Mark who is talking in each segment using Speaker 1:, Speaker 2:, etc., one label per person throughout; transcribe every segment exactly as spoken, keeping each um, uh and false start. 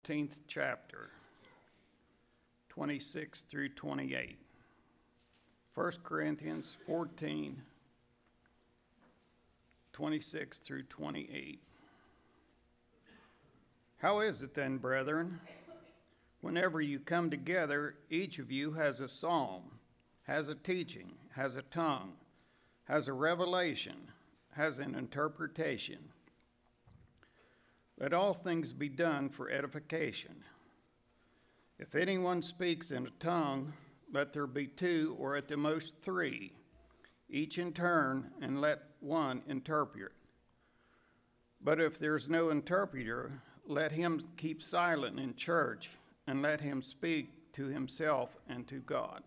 Speaker 1: fourteenth chapter, twenty-six through twenty-eight. First Corinthians fourteen, twenty-six through twenty-eight. How is it then, brethren? Whenever you come together, each of you has a psalm, has a teaching, has a tongue, has a revelation, has an interpretation. Let all things be done for edification. If anyone speaks in a tongue, let there be two or at the most three, each in turn, and let one interpret. But if there's no interpreter, let him keep silent in church, and let him speak to himself and to God.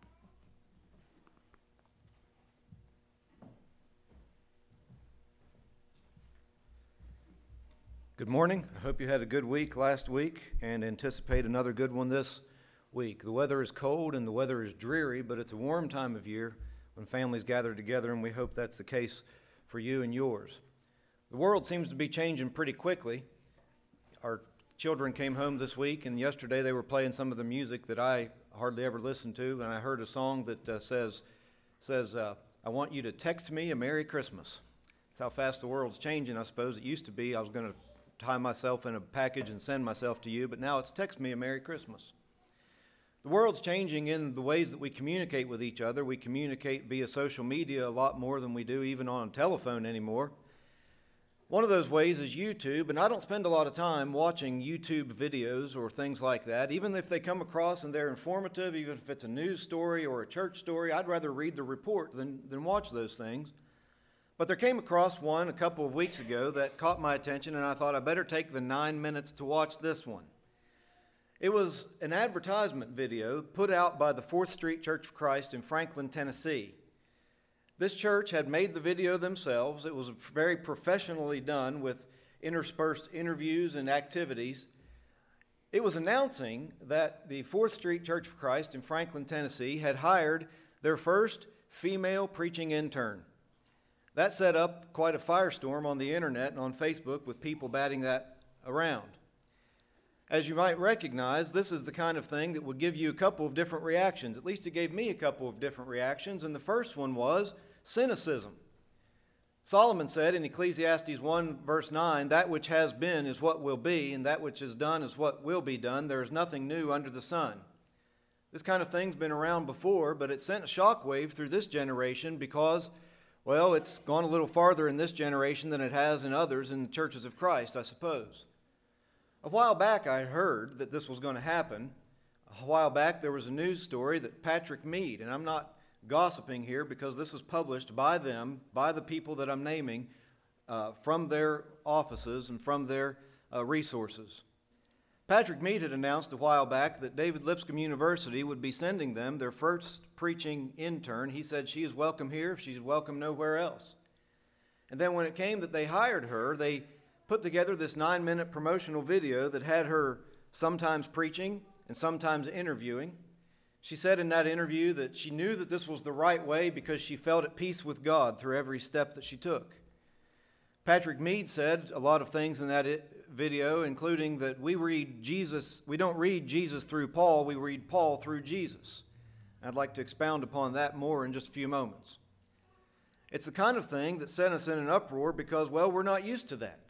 Speaker 2: Good morning. I hope you had a good week last week and anticipate another good one this week. The weather is cold and the weather is dreary, but it's a warm time of year when families gather together, and we hope that's the case for you and yours. The world seems to be changing pretty quickly. Our children came home this week, and yesterday they were playing some of the music that I hardly ever listen to, and I heard a song that uh, says, says uh, I want you to text me a Merry Christmas. That's how fast the world's changing, I suppose. It used to be I was going to tie myself in a package and send myself to you, but now it's text me a Merry Christmas. The world's changing in the ways that we communicate with each other. We communicate via social media a lot more than we do even on a telephone anymore. One of those ways is YouTube, and I don't spend a lot of time watching YouTube videos or things like that. Even if they come across and they're informative, even if it's a news story or a church story, I'd rather read the report than, than watch those things. But there came across one a couple of weeks ago that caught my attention, and I thought I better take the nine minutes to watch this one. It was an advertisement video put out by the Fourth Street Church of Christ in Franklin, Tennessee. This church had made the video themselves. It was very professionally done with interspersed interviews and activities. It was announcing that the Fourth Street Church of Christ in Franklin, Tennessee had hired their first female preaching intern. That set up quite a firestorm on the internet and on Facebook with people batting that around. As you might recognize, this is the kind of thing that would give you a couple of different reactions. At least it gave me a couple of different reactions, and the first one was cynicism. Solomon said in Ecclesiastes one verse nine, "That which has been is what will be, and that which is done is what will be done. There is nothing new under the sun." This kind of thing's been around before, but it sent a shockwave through this generation because, well, it's gone a little farther in this generation than it has in others in the churches of Christ, I suppose. A while back I heard that this was going to happen. A while back there was a news story that Patrick Mead, and I'm not gossiping here because this was published by them, by the people that I'm naming, uh, from their offices and from their uh, resources. Patrick Mead had announced a while back that David Lipscomb University would be sending them their first preaching intern. He said she is welcome here, she's welcome nowhere else. And then when it came that they hired her, they put together this nine-minute promotional video that had her sometimes preaching and sometimes interviewing. She said in that interview that she knew that this was the right way because she felt at peace with God through every step that she took. Patrick Mead said a lot of things in that video, including that we read Jesus, we don't read Jesus through Paul, we read Paul through Jesus. I'd like to expound upon that more in just a few moments. It's the kind of thing that sent us in an uproar because, well, we're not used to that.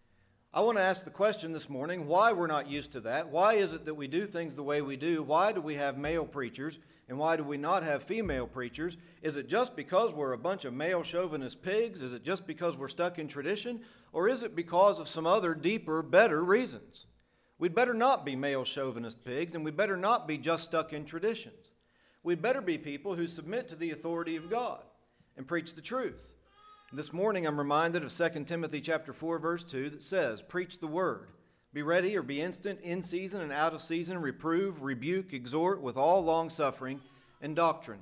Speaker 2: I want to ask the question this morning, why we're not used to that. Why is it that we do things the way we do? Why do we have male preachers, and why do we not have female preachers? Is it just because we're a bunch of male chauvinist pigs? Is it just because we're stuck in tradition? Or is it because of some other deeper, better reasons? We'd better not be male chauvinist pigs, and we'd better not be just stuck in traditions. We'd better be people who submit to the authority of God and preach the truth. This morning I'm reminded of Second Timothy chapter four, verse two that says, "Preach the word. Be ready or be instant, in season and out of season, reprove, rebuke, exhort with all longsuffering and doctrine."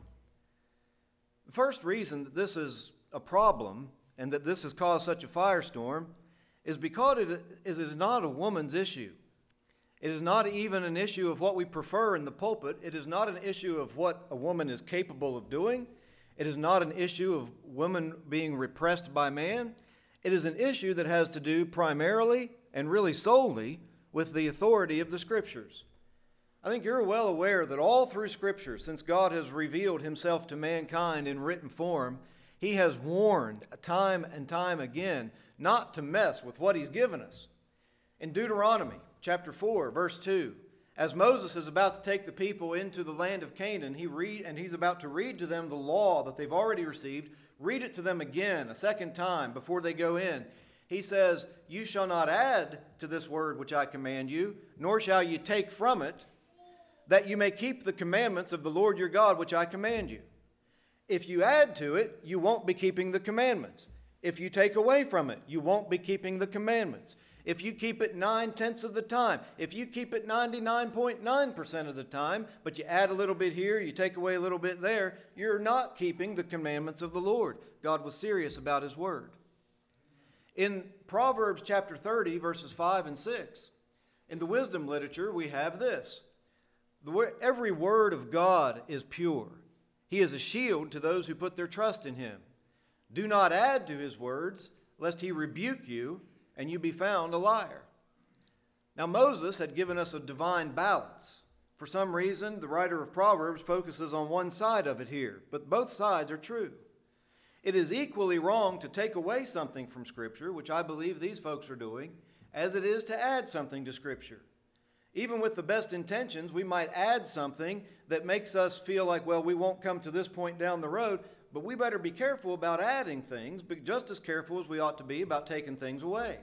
Speaker 2: The first reason that this is a problem and that this has caused such a firestorm is because it is not a woman's issue. It is not even an issue of what we prefer in the pulpit. It is not an issue of what a woman is capable of doing. It is not an issue of women being repressed by man. It is an issue that has to do primarily and really solely with the authority of the Scriptures. I think you're well aware that all through Scripture, since God has revealed himself to mankind in written form, he has warned time and time again not to mess with what he's given us. In Deuteronomy chapter four, verse two, as Moses is about to take the people into the land of Canaan, he read, and he's about to read to them the law that they've already received, read it to them again a second time before they go in. He says, "You shall not add to this word which I command you, nor shall you take from it, that you may keep the commandments of the Lord your God which I command you." If you add to it, you won't be keeping the commandments. If you take away from it, you won't be keeping the commandments. If you keep it nine-tenths of the time, if you keep it ninety-nine point nine percent of the time, but you add a little bit here, you take away a little bit there, you're not keeping the commandments of the Lord. God was serious about his word. In Proverbs chapter thirty, verses five and six, in the wisdom literature, we have this. The, every word of God is pure. He is a shield to those who put their trust in him. Do not add to his words, lest he rebuke you, and you be found a liar. Now Moses had given us a divine balance. For some reason, the writer of Proverbs focuses on one side of it here, but both sides are true. It is equally wrong to take away something from Scripture, which I believe these folks are doing, as it is to add something to Scripture. Even with the best intentions, we might add something that makes us feel like, well, we won't come to this point down the road, but we better be careful about adding things, but just as careful as we ought to be about taking things away.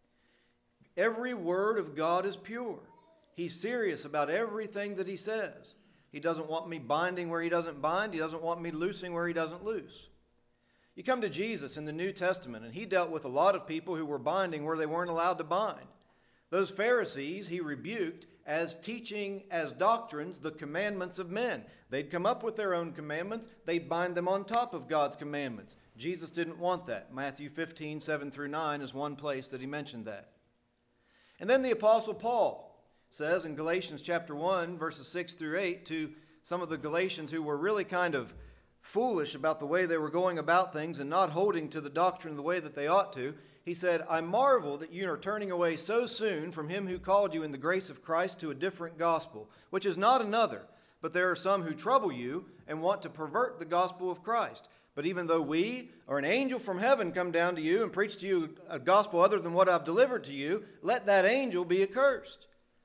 Speaker 2: Every word of God is pure. He's serious about everything that he says. He doesn't want me binding where he doesn't bind. He doesn't want me loosing where he doesn't loose. You come to Jesus in the New Testament, and he dealt with a lot of people who were binding where they weren't allowed to bind. Those Pharisees he rebuked as teaching as doctrines the commandments of men. They'd come up with their own commandments. They'd bind them on top of God's commandments. Jesus didn't want that. Matthew fifteen, seven through nine is one place that he mentioned that. And then the Apostle Paul says in Galatians chapter one, verses six through eight, to some of the Galatians who were really kind of foolish about the way they were going about things and not holding to the doctrine the way that they ought to, he said, "I marvel that you are turning away so soon from him who called you in the grace of Christ to a different gospel, which is not another, but there are some who trouble you and want to pervert the gospel of Christ. But even though we or an angel from heaven come down to you and preach to you a gospel other than what I've delivered to you, let that angel be accursed."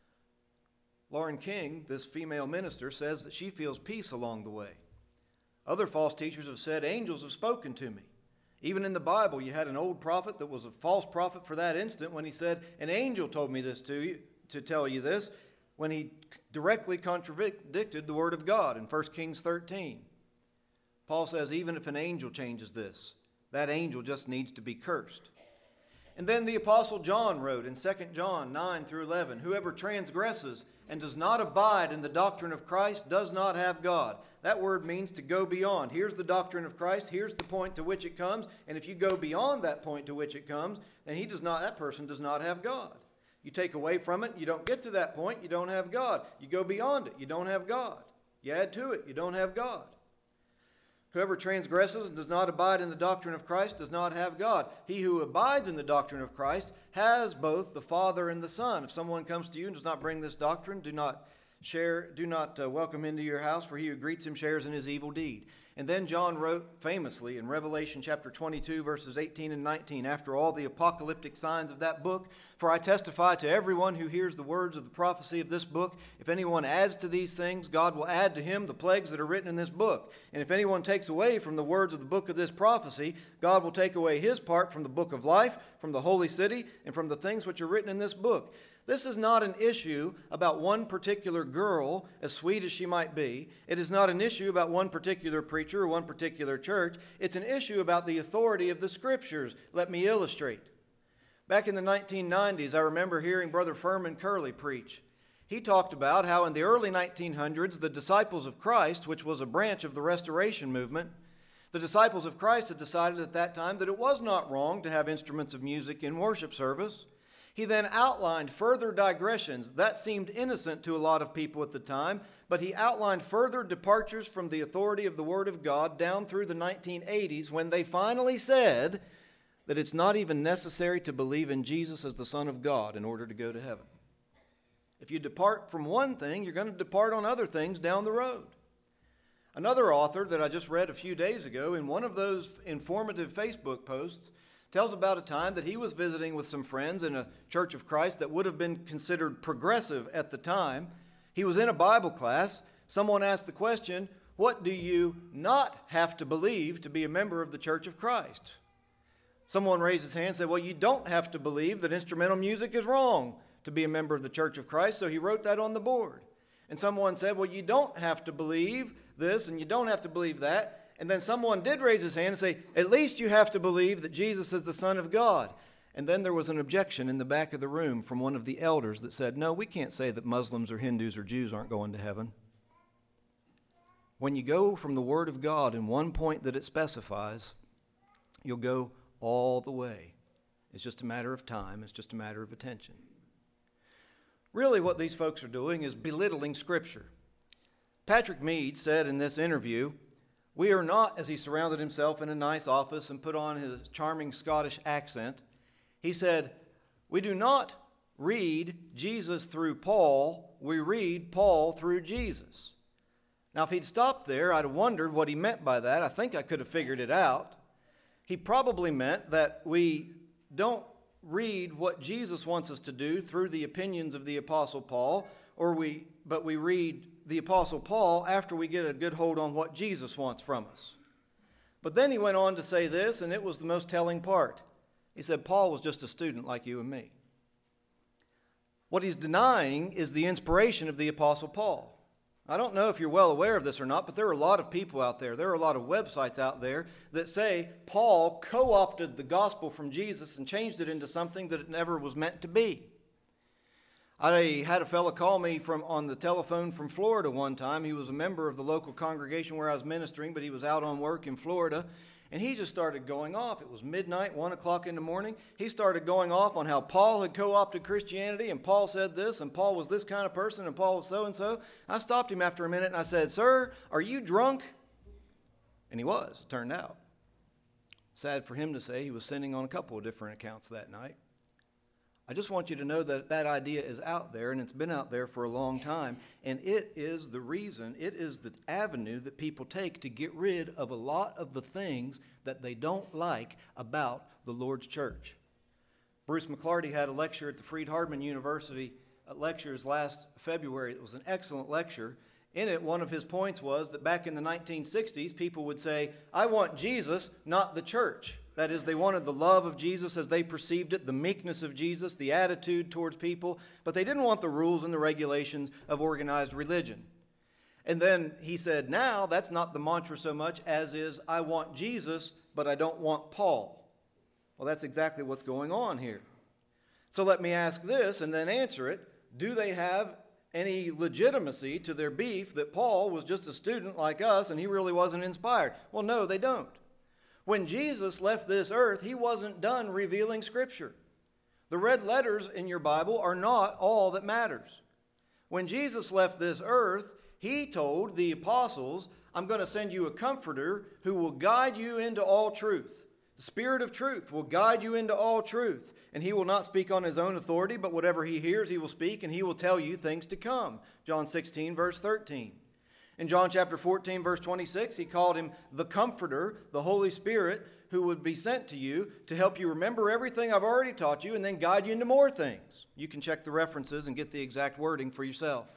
Speaker 2: Lauren King, this female minister, says that she feels peace along the way. Other false teachers have said, angels have spoken to me. Even in the Bible, you had an old prophet that was a false prophet for that instant when he said, an angel told me this to you, to tell you this, when he directly contradicted the word of God in First Kings thirteen. Paul says, even if an angel changes this, that angel just needs to be cursed. And then the Apostle John wrote in Second John nine through eleven, whoever transgresses and does not abide in the doctrine of Christ does not have God. That word means to go beyond. Here's the doctrine of Christ. Here's the point to which it comes. And if you go beyond that point to which it comes, then he does not, that person does not have God. You take away from it, you don't get to that point, you don't have God. You go beyond it, you don't have God. You add to it, you don't have God. Whoever transgresses and does not abide in the doctrine of Christ does not have God. He who abides in the doctrine of Christ has both the Father and the Son. If someone comes to you and does not bring this doctrine, do not share, do not uh, welcome into your house, for he who greets him shares in his evil deed. And then John wrote famously in Revelation chapter twenty-two, verses eighteen and nineteen, after all the apocalyptic signs of that book, for I testify to everyone who hears the words of the prophecy of this book, if anyone adds to these things, God will add to him the plagues that are written in this book. And if anyone takes away from the words of the book of this prophecy, God will take away his part from the book of life, from the holy city, and from the things which are written in this book. This is not an issue about one particular girl, as sweet as she might be. It is not an issue about one particular preacher or one particular church. It's an issue about the authority of the Scriptures. Let me illustrate. Back in the nineteen nineties, I remember hearing Brother Furman Curley preach. He talked about how in the early nineteen hundreds, the Disciples of Christ, which was a branch of the Restoration movement, the Disciples of Christ had decided at that time that it was not wrong to have instruments of music in worship service. He then outlined further digressions. That seemed innocent to a lot of people at the time, but he outlined further departures from the authority of the Word of God down through the nineteen eighties when they finally said that it's not even necessary to believe in Jesus as the Son of God in order to go to heaven. If you depart from one thing, you're going to depart on other things down the road. Another author that I just read a few days ago, in one of those informative Facebook posts, tells about a time that he was visiting with some friends in a Church of Christ that would have been considered progressive at the time. He was in a Bible class. Someone asked the question, what do you not have to believe to be a member of the Church of Christ? Someone raised his hand and said, well, you don't have to believe that instrumental music is wrong to be a member of the Church of Christ, so he wrote that on the board. And someone said, well, you don't have to believe this and you don't have to believe that. And then someone did raise his hand and say, at least you have to believe that Jesus is the Son of God. And then there was an objection in the back of the room from one of the elders that said, no, we can't say that Muslims or Hindus or Jews aren't going to heaven. When you go from the Word of God in one point that it specifies, you'll go all the way. It's just a matter of time. It's just a matter of attention. Really, what these folks are doing is belittling Scripture. Patrick Mead said in this interview, we are not, as he surrounded himself in a nice office and put on his charming Scottish accent, he said, we do not read Jesus through Paul, we read Paul through Jesus. Now, if he'd stopped there, I'd have wondered what he meant by that. I think I could have figured it out. He probably meant that we don't read what Jesus wants us to do through the opinions of the Apostle Paul, or we, but we read the Apostle Paul after we get a good hold on what Jesus wants from us. But then he went on to say this, and it was the most telling part. He said, Paul was just a student like you and me. What he's denying is the inspiration of the Apostle Paul. I don't know if you're well aware of this or not, but there are a lot of people out there, there are a lot of websites out there that say Paul co-opted the gospel from Jesus and changed it into something that it never was meant to be. I had a fellow call me from on the telephone from Florida one time. He was a member of the local congregation where I was ministering, but he was out on work in Florida. And he just started going off. It was midnight, one o'clock in the morning. He started going off on how Paul had co-opted Christianity, and Paul said this, and Paul was this kind of person, and Paul was so-and-so. I stopped him after a minute, and I said, sir, are you drunk? And he was, it turned out. Sad for him to say, he was sinning on a couple of different accounts that night. I just want you to know that that idea is out there, and it's been out there for a long time, and it is the reason, it is the avenue that people take to get rid of a lot of the things that they don't like about the Lord's church. Bruce McClarty had a lecture at the Freed-Hardeman University uh, lectures last February. It was an excellent lecture. In it, one of his points was that back in the nineteen sixties, people would say, I want Jesus, not the church. That is, they wanted the love of Jesus as they perceived it, the meekness of Jesus, the attitude towards people, but they didn't want the rules and the regulations of organized religion. And then he said, now that's not the mantra so much as is, I want Jesus, but I don't want Paul. Well, that's exactly what's going on here. So let me ask this and then answer it. Do they have any legitimacy to their beef that Paul was just a student like us and he really wasn't inspired? Well, no, they don't. When Jesus left this earth, he wasn't done revealing Scripture. The red letters in your Bible are not all that matters. When Jesus left this earth, he told the apostles, I'm going to send you a comforter who will guide you into all truth. The Spirit of truth will guide you into all truth. And he will not speak on his own authority, but whatever he hears, he will speak, and he will tell you things to come. John sixteen, verse thirteen. In John chapter fourteen, verse twenty-six, he called him the Comforter, the Holy Spirit, who would be sent to you to help you remember everything I've already taught you and then guide you into more things. You can check the references and get the exact wording for yourself.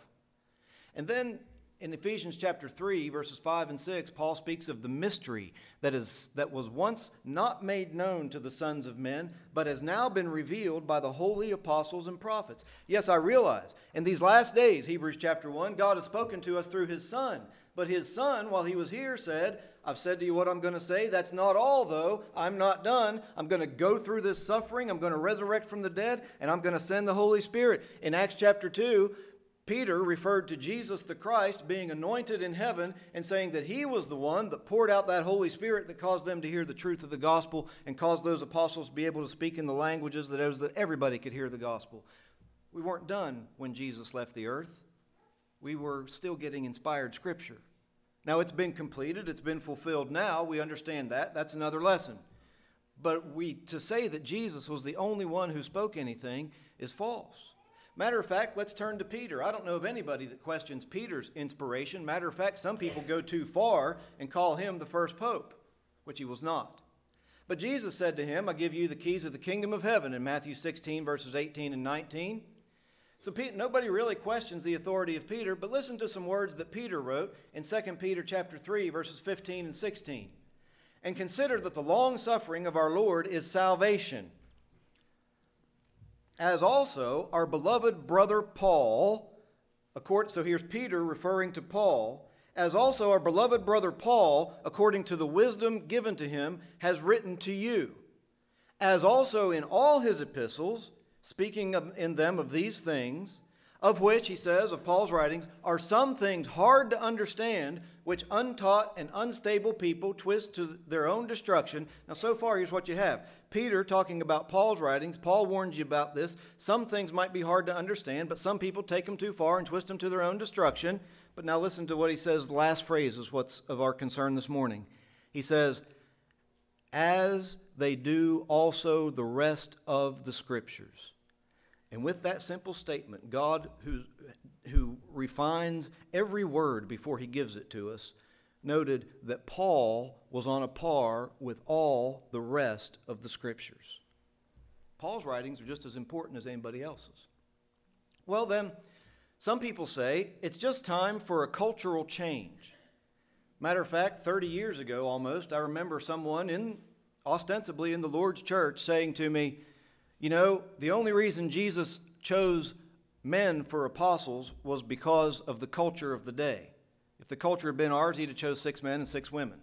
Speaker 2: And then in Ephesians chapter three, verses five and six, Paul speaks of the mystery that is that was once not made known to the sons of men, but has now been revealed by the holy apostles and prophets. Yes, I realize, in these last days, Hebrews chapter one, God has spoken to us through his Son. But his Son, while he was here, said, I've said to you what I'm going to say. That's not all, though. I'm not done. I'm going to go through this suffering. I'm going to resurrect from the dead, and I'm going to send the Holy Spirit. In Acts chapter two, Peter referred to Jesus the Christ being anointed in heaven and saying that he was the one that poured out that Holy Spirit that caused them to hear the truth of the gospel and caused those apostles to be able to speak in the languages that, it was that everybody could hear the gospel. We weren't done when Jesus left the earth. We were still getting inspired Scripture. Now it's been completed. It's been fulfilled now. We understand that. That's another lesson. But we to say that Jesus was the only one who spoke anything is false. Matter of fact, let's turn to Peter. I don't know of anybody that questions Peter's inspiration. Matter of fact, some people go too far and call him the first pope, which he was not. But Jesus said to him, I give you the keys of the kingdom of heaven in Matthew sixteen, verses eighteen and nineteen. So Pete, nobody really questions the authority of Peter, but listen to some words that Peter wrote in Second Peter chapter three, verses fifteen and sixteen. And consider that the long suffering of our Lord is salvation, as also our beloved brother Paul, according, so here's Peter referring to Paul, as also our beloved brother Paul, according to the wisdom given to him, has written to you, as also in all his epistles, speaking of, in them of these things, of which, he says, of Paul's writings, are some things hard to understand, which untaught and unstable people twist to their own destruction. Now, so far, here's what you have. Peter talking about Paul's writings. Paul warns you about this. Some things might be hard to understand, but some people take them too far and twist them to their own destruction. But now listen to what he says. The last phrase is what's of our concern this morning. He says, as they do also the rest of the Scriptures. And with that simple statement, God, who, who refines every word before he gives it to us, noted that Paul was on a par with all the rest of the Scriptures. Paul's writings are just as important as anybody else's. Well then, some people say it's just time for a cultural change. Matter of fact, thirty years ago almost, I remember someone in ostensibly in the Lord's church saying to me, you know, the only reason Jesus chose men for apostles was because of the culture of the day. If the culture had been ours, he'd have chose six men and six women.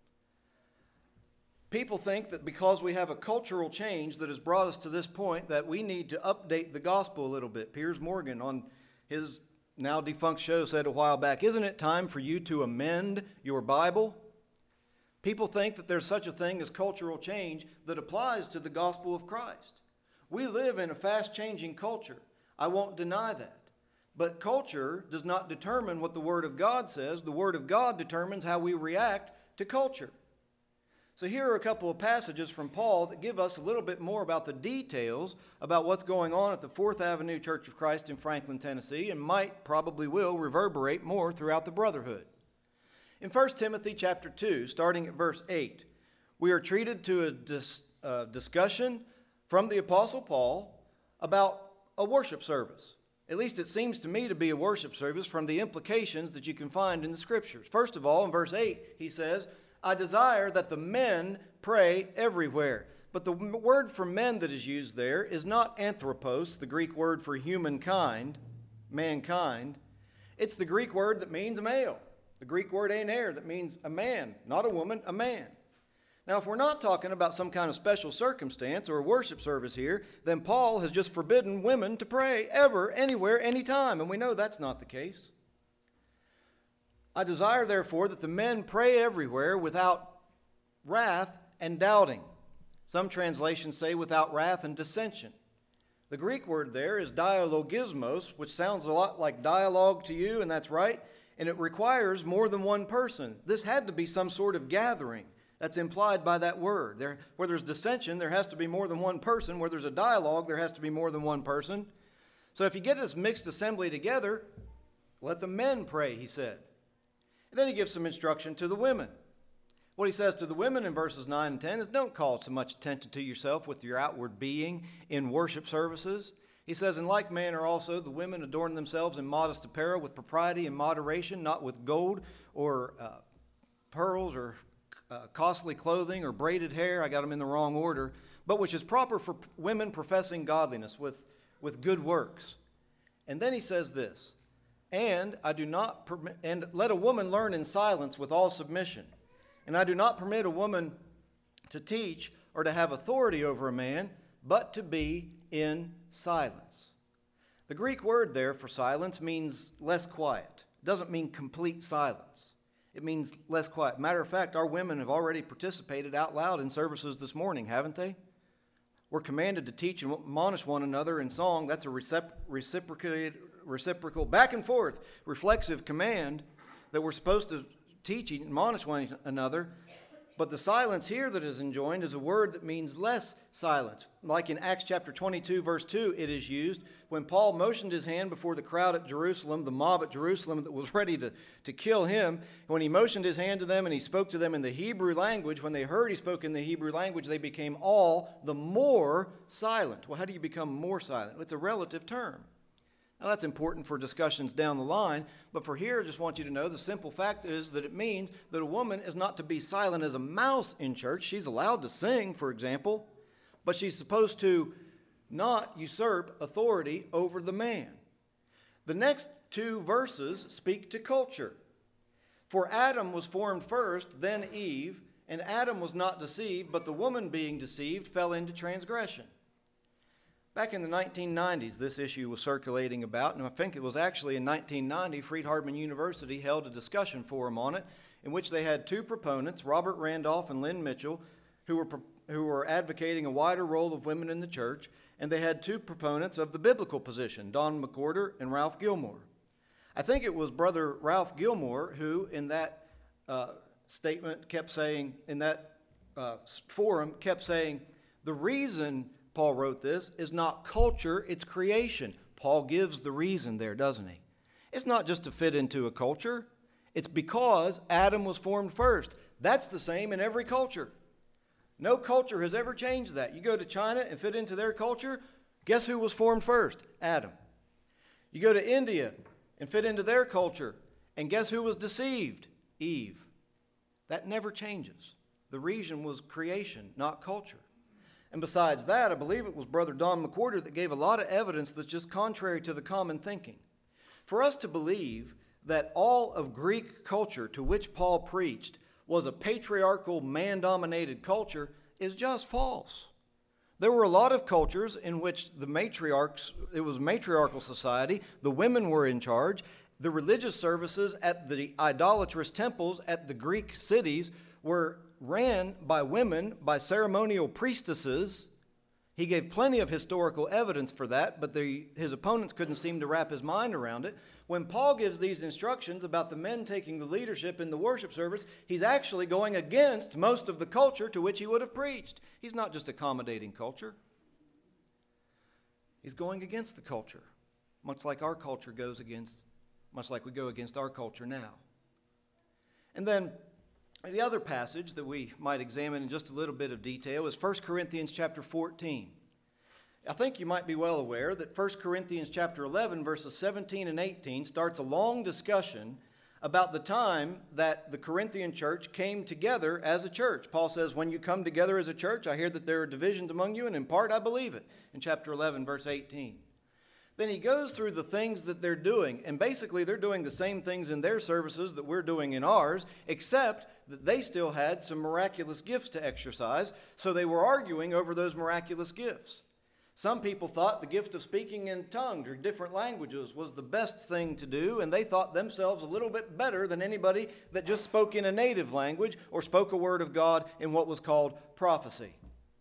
Speaker 2: People think that because we have a cultural change that has brought us to this point that we need to update the gospel a little bit. Piers Morgan on his now defunct show said a while back, isn't it time for you to amend your Bible? People think that there's such a thing as cultural change that applies to the gospel of Christ. We live in a fast-changing culture. I won't deny that. But culture does not determine what the Word of God says. The Word of God determines how we react to culture. So here are a couple of passages from Paul that give us a little bit more about the details about what's going on at the Fourth Avenue Church of Christ in Franklin, Tennessee, and might, probably will, reverberate more throughout the brotherhood. In First Timothy chapter two, starting at verse eight, we are treated to a dis, uh, discussion from the Apostle Paul about a worship service. At least it seems to me to be a worship service from the implications that you can find in the Scriptures. First of all, in verse eight, he says, I desire that the men pray everywhere. But the word for men that is used there is not anthropos, the Greek word for humankind, mankind. It's the Greek word that means male. The Greek word aner that means a man, not a woman, a man. Now, if we're not talking about some kind of special circumstance or a worship service here, then Paul has just forbidden women to pray ever, anywhere, anytime. And we know that's not the case. I desire, therefore, that the men pray everywhere without wrath and doubting. Some translations say without wrath and dissension. The Greek word there is dialogismos, which sounds a lot like dialogue to you, and that's right. And it requires more than one person. This had to be some sort of gathering. That's implied by that word. There, where there's dissension, there has to be more than one person. Where there's a dialogue, there has to be more than one person. So if you get this mixed assembly together, let the men pray, he said. And then he gives some instruction to the women. What he says to the women in verses nine and ten is don't call so much attention to yourself with your outward being in worship services. He says, in like manner also the women adorn themselves in modest apparel with propriety and moderation, not with gold or uh, pearls or Uh, costly clothing or braided hair, I got them in the wrong order, but which is proper for p- women professing godliness with, with good works. And then he says this, and I do not permit, and let a woman learn in silence with all submission. And I do not permit a woman to teach or to have authority over a man, but to be in silence. The Greek word there for silence means less quiet. It doesn't mean complete silence. It means less quiet. Matter of fact, our women have already participated out loud in services this morning, haven't they? We're commanded to teach and admonish one another in song. That's a recipro- reciprocated, reciprocal, back and forth, reflexive command that we're supposed to teach and admonish one another. But the silence here that is enjoined is a word that means less silence. Like in Acts chapter twenty-two, verse two, it is used when Paul motioned his hand before the crowd at Jerusalem, the mob at Jerusalem that was ready to, to kill him. When he motioned his hand to them and he spoke to them in the Hebrew language, when they heard he spoke in the Hebrew language, they became all the more silent. Well, how do you become more silent? It's a relative term. Now, that's important for discussions down the line, but for here, I just want you to know the simple fact is that it means that a woman is not to be silent as a mouse in church. She's allowed to sing, for example, but she's supposed to not usurp authority over the man. The next two verses speak to culture. For Adam was formed first, then Eve, and Adam was not deceived, but the woman being deceived fell into transgression. Back in the nineteen nineties, this issue was circulating about, and I think it was actually in nineteen ninety, Freed-Hardeman University held a discussion forum on it, in which they had two proponents, Robert Randolph and Lynn Mitchell, who were, who were advocating a wider role of women in the church, and they had two proponents of the biblical position, Don McWhorter and Ralph Gilmore. I think it was Brother Ralph Gilmore who, in that uh, statement, kept saying, in that uh, forum, kept saying, the reason Paul wrote this is not culture, it's creation. Paul gives the reason there, doesn't he? It's not just to fit into a culture. It's because Adam was formed first. That's the same in every culture. No culture has ever changed that. You go to China and fit into their culture, guess who was formed first? Adam. You go to India and fit into their culture, and guess who was deceived? Eve. That never changes. The reason was creation, not culture. And besides that, I believe it was Brother Don McWhorter that gave a lot of evidence that's just contrary to the common thinking. For us to believe that all of Greek culture to which Paul preached was a patriarchal, man-dominated culture is just false. There were a lot of cultures in which the matriarchs, it was a matriarchal society, the women were in charge, the religious services at the idolatrous temples at the Greek cities were ran by women, by ceremonial priestesses. He gave plenty of historical evidence for that, but the, his opponents couldn't seem to wrap his mind around it. When Paul gives these instructions about the men taking the leadership in the worship service, he's actually going against most of the culture to which he would have preached. He's not just accommodating culture. He's going against the culture, much like our culture goes against, much like we go against our culture now. And then the other passage that we might examine in just a little bit of detail is First Corinthians chapter fourteen. I think you might be well aware that First Corinthians chapter eleven, verses seventeen and eighteen starts a long discussion about the time that the Corinthian church came together as a church. Paul says, when you come together as a church, I hear that there are divisions among you, and in part I believe it, in chapter eleven, verse eighteen. Then he goes through the things that they're doing, and basically they're doing the same things in their services that we're doing in ours, except that they still had some miraculous gifts to exercise, so they were arguing over those miraculous gifts. Some people thought the gift of speaking in tongues or different languages was the best thing to do, and they thought themselves a little bit better than anybody that just spoke in a native language or spoke a word of God in what was called prophecy.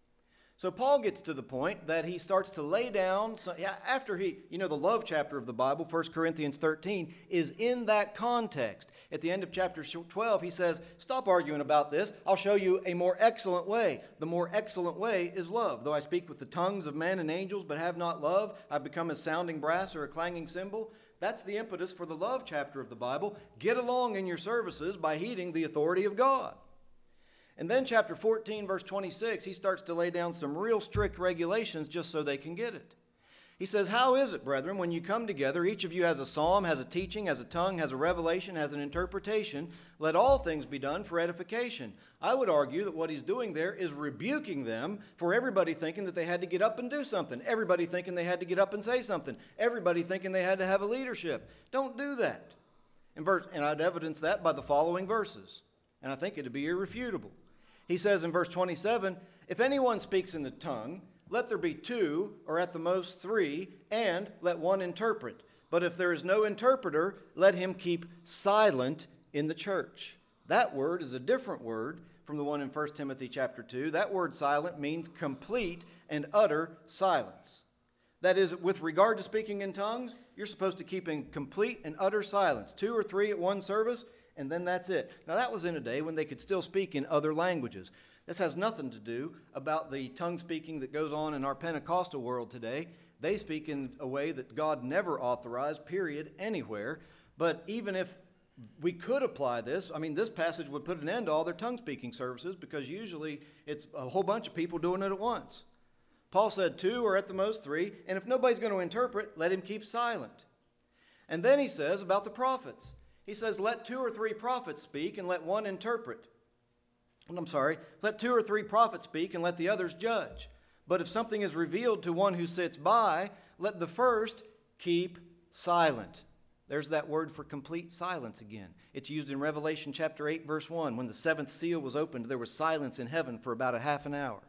Speaker 2: So Paul gets to the point that he starts to lay down, so, yeah, after he, you know, the love chapter of the Bible, First Corinthians thirteen, is in that context. At the end of chapter twelve, he says, stop arguing about this. I'll show you a more excellent way. The more excellent way is love. Though I speak with the tongues of men and angels, but have not love, I become a sounding brass or a clanging cymbal. That's the impetus for the love chapter of the Bible. Get along in your services by heeding the authority of God. And then chapter fourteen, verse twenty-six, he starts to lay down some real strict regulations just so they can get it. He says, how is it, brethren, when you come together, each of you has a psalm, has a teaching, has a tongue, has a revelation, has an interpretation. Let all things be done for edification. I would argue that what he's doing there is rebuking them for everybody thinking that they had to get up and do something. Everybody thinking they had to get up and say something. Everybody thinking they had to have a leadership. Don't do that. And, verse, and I'd evidence that by the following verses. And I think it'd be irrefutable. He says in verse twenty-seven, if anyone speaks in the tongue, let there be two, or at the most three, and let one interpret. But if there is no interpreter, let him keep silent in the church. That word is a different word from the one in First Timothy chapter two. That word silent means complete and utter silence. That is, with regard to speaking in tongues, you're supposed to keep in complete and utter silence. Two or three at one service, and then that's it. Now, that was in a day when they could still speak in other languages. This has nothing to do about the tongue speaking that goes on in our Pentecostal world today. They speak in a way that God never authorized, period, anywhere. But even if we could apply this, I mean, this passage would put an end to all their tongue speaking services, because usually it's a whole bunch of people doing it at once. Paul said two or at the most three, and if nobody's going to interpret, let him keep silent. And then he says about the prophets. He says, let two or three prophets speak and let one interpret. I'm sorry, let two or three prophets speak and let the others judge. But if something is revealed to one who sits by, let the first keep silent. There's that word for complete silence again. It's used in Revelation chapter eight, verse one. When the seventh seal was opened, there was silence in heaven for about a half an hour.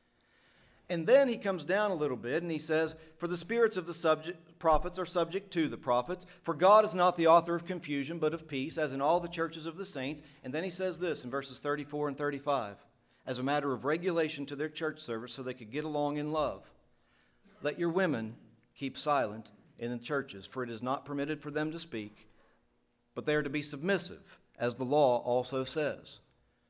Speaker 2: And then he comes down a little bit and he says, for the spirits of the subject, prophets are subject to the prophets, for God is not the author of confusion, but of peace, as in all the churches of the saints. And then he says this in verses thirty-four and thirty-five, as a matter of regulation to their church service so they could get along in love. Let your women keep silent in the churches, for it is not permitted for them to speak, but they are to be submissive, as the law also says.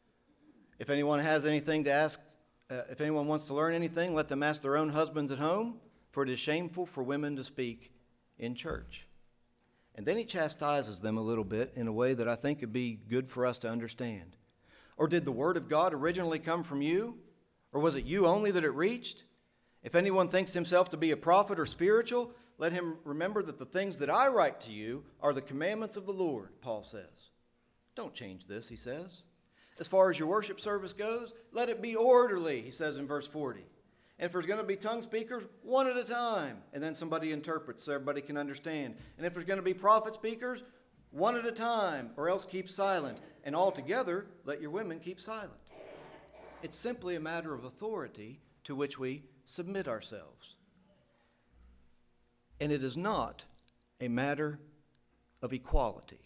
Speaker 2: If anyone has anything to ask, Uh, if anyone wants to learn anything, let them ask their own husbands at home, for it is shameful for women to speak in church. And then he chastises them a little bit in a way that I think would be good for us to understand. Or did the word of God originally come from you? Or was it you only that it reached? If anyone thinks himself to be a prophet or spiritual, let him remember that the things that I write to you are the commandments of the Lord, Paul says. Don't change this, he says. As far as your worship service goes, let it be orderly, he says in verse forty. And if there's going to be tongue speakers, one at a time, and then somebody interprets so everybody can understand. And if there's going to be prophet speakers, one at a time, or else keep silent. And altogether, let your women keep silent. It's simply a matter of authority to which we submit ourselves. And it is not a matter of equality.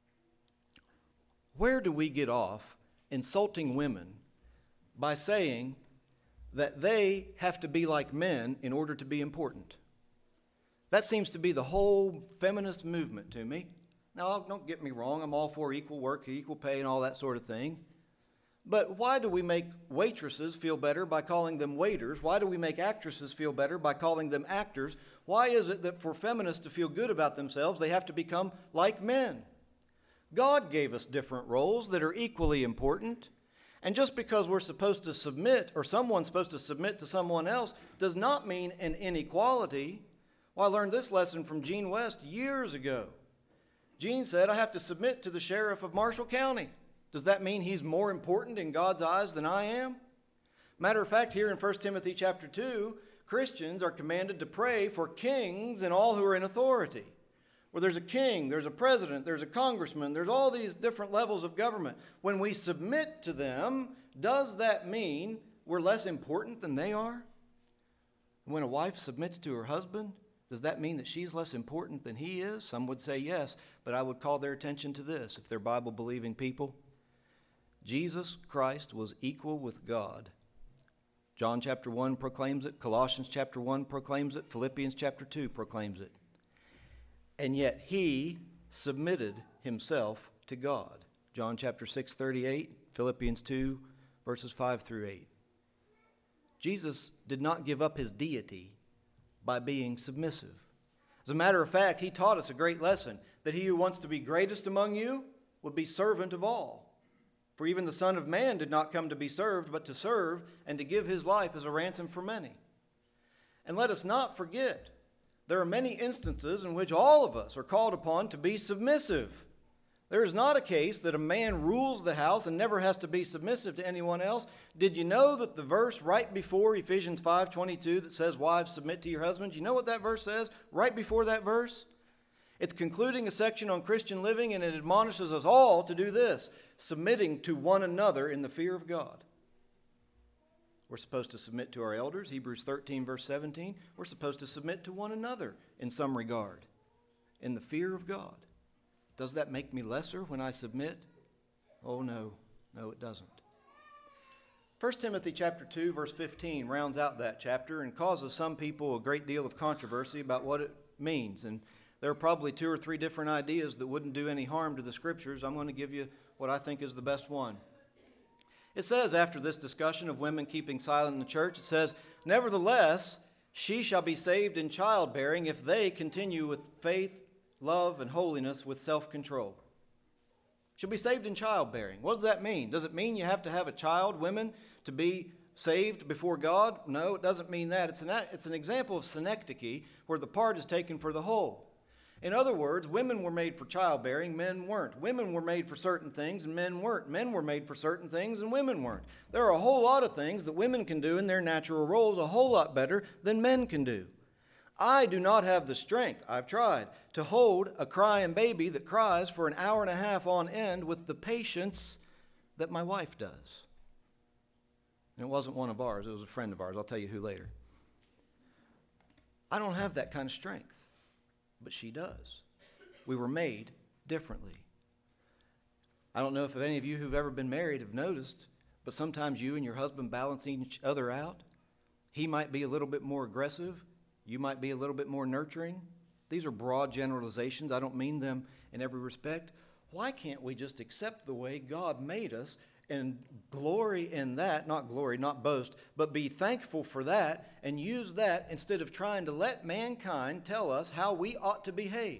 Speaker 2: Where do we get off insulting women by saying that they have to be like men in order to be important? That seems to be the whole feminist movement to me. Now, don't get me wrong, I'm all for equal work, equal pay, and all that sort of thing. But why do we make waitresses feel better by calling them waiters? Why do we make actresses feel better by calling them actors? Why is it that for feminists to feel good about themselves, they have to become like men? God gave us different roles that are equally important. And just because we're supposed to submit, or someone's supposed to submit to someone else, does not mean an inequality. Well, I learned this lesson from Gene West years ago. Gene said, I have to submit to the sheriff of Marshall County. Does that mean he's more important in God's eyes than I am? Matter of fact, here in First Timothy chapter two, Christians are commanded to pray for kings and all who are in authority. Where there's a king, there's a president, there's a congressman, there's all these different levels of government. When we submit to them, does that mean we're less important than they are? When a wife submits to her husband, does that mean that she's less important than he is? Some would say yes, but I would call their attention to this, if they're Bible-believing people. Jesus Christ was equal with God. John chapter one proclaims it, Colossians chapter one proclaims it, Philippians chapter two proclaims it. And yet he submitted himself to God. John chapter six, thirty-eight, Philippians two, verses five through eight. Jesus did not give up his deity by being submissive. As a matter of fact, he taught us a great lesson, that he who wants to be greatest among you would be servant of all. For even the Son of Man did not come to be served, but to serve and to give his life as a ransom for many. And let us not forget, there are many instances in which all of us are called upon to be submissive. There is not a case that a man rules the house and never has to be submissive to anyone else. Did you know that the verse right before Ephesians five twenty-two that says, wives, submit to your husbands, you know what that verse says? Right before that verse? It's concluding a section on Christian living, and it admonishes us all to do this, submitting to one another in the fear of God. We're supposed to submit to our elders, Hebrews thirteen, verse seventeen. We're supposed to submit to one another in some regard, in the fear of God. Does that make me lesser when I submit? Oh, no. No, it doesn't. First Timothy chapter two, verse fifteen rounds out that chapter and causes some people a great deal of controversy about what it means. And There are probably two or three different ideas that wouldn't do any harm to the Scriptures. I'm going to give you what I think is the best one. It says, after this discussion of women keeping silent in the church, it says, "Nevertheless, she shall be saved in childbearing if they continue with faith, love, and holiness with self-control." She'll be saved in childbearing. What does that mean? Does it mean you have to have a child, women, to be saved before God? No, it doesn't mean that. It's an, it's an example of synecdoche, where the part is taken for the whole. In other words, women were made for childbearing, men weren't. Women were made for certain things, and men weren't. Men were made for certain things, and women weren't. There are a whole lot of things that women can do in their natural roles a whole lot better than men can do. I do not have the strength, I've tried, to hold a crying baby that cries for an hour and a half on end with the patience that my wife does. And it wasn't one of ours, it was a friend of ours. I'll tell you who later. I don't have that kind of strength, but she does. We were made differently. I don't know if any of you who've ever been married have noticed, but sometimes you and your husband balance each other out. He might be a little bit more aggressive. You might be a little bit more nurturing. These are broad generalizations. I don't mean them in every respect. Why can't we just accept the way God made us and glory in that, not glory, not boast, but be thankful for that and use that instead of trying to let mankind tell us how we ought to behave?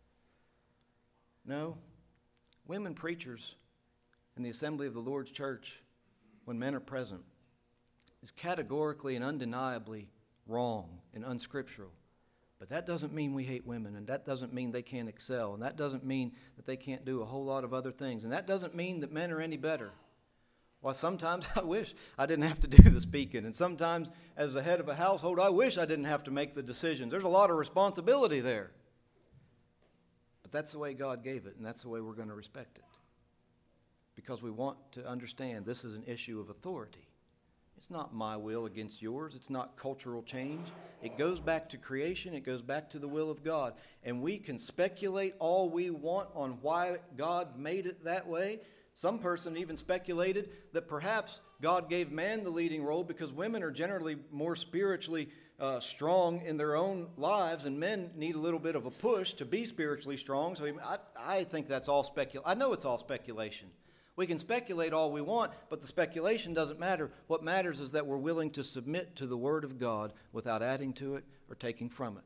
Speaker 2: No, women preachers in the assembly of the Lord's church, when men are present, is categorically and undeniably wrong and unscriptural. But that doesn't mean we hate women, and that doesn't mean they can't excel, and that doesn't mean that they can't do a whole lot of other things, and that doesn't mean that men are any better. Well, sometimes I wish I didn't have to do the speaking, and sometimes as the head of a household, I wish I didn't have to make the decisions. There's a lot of responsibility there. But that's the way God gave it, and that's the way we're going to respect it. Because we want to understand this is an issue of authority. It's not my will against yours. It's not cultural change. It goes back to creation. It goes back to the will of God. And we can speculate all we want on why God made it that way. Some person even speculated that perhaps God gave man the leading role because women are generally more spiritually uh, strong in their own lives, and men need a little bit of a push to be spiritually strong. So I, I think that's all speculation. I know it's all speculation. We can speculate all we want, but the speculation doesn't matter. What matters is that we're willing to submit to the Word of God without adding to it or taking from it.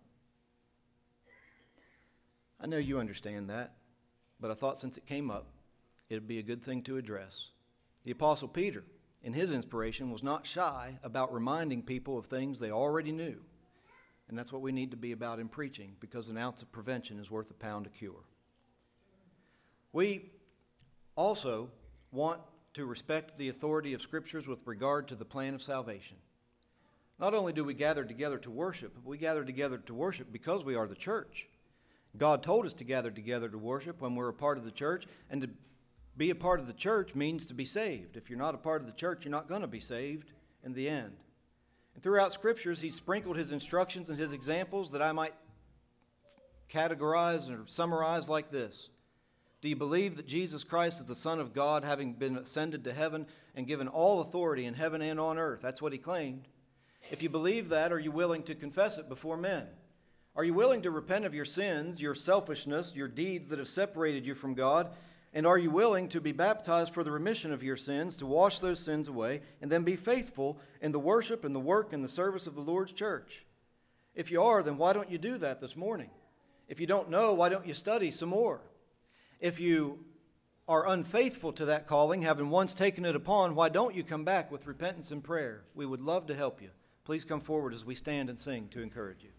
Speaker 2: I know you understand that, but I thought since it came up, it'd be a good thing to address. The Apostle Peter, in his inspiration, was not shy about reminding people of things they already knew. And that's what we need to be about in preaching, because an ounce of prevention is worth a pound of cure. We also want to respect the authority of Scriptures with regard to the plan of salvation. Not only do we gather together to worship, but we gather together to worship because we are the church. God told us to gather together to worship when we're a part of the church, and to be a part of the church means to be saved. If you're not a part of the church, you're not going to be saved in the end. And throughout Scriptures, He sprinkled His instructions and His examples that I might categorize or summarize like this. Do you believe that Jesus Christ is the Son of God, having been ascended to heaven and given all authority in heaven and on earth? That's what He claimed. If you believe that, are you willing to confess it before men? Are you willing to repent of your sins, your selfishness, your deeds that have separated you from God? And are you willing to be baptized for the remission of your sins, to wash those sins away, and then be faithful in the worship and the work and the service of the Lord's church? If you are, then why don't you do that this morning? If you don't know, why don't you study some more? If you are unfaithful to that calling, having once taken it upon, why don't you come back with repentance and prayer? We would love to help you. Please come forward as we stand and sing to encourage you.